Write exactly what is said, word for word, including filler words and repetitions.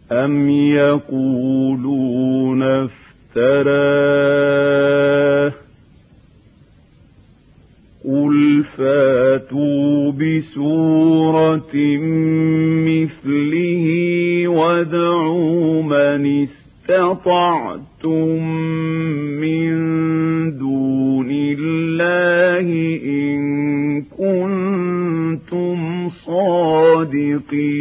أم يقولون افتراه قل فاتوا بسورة مثله وادعوا من استطعتم من دون الله إن كنتم صادقين.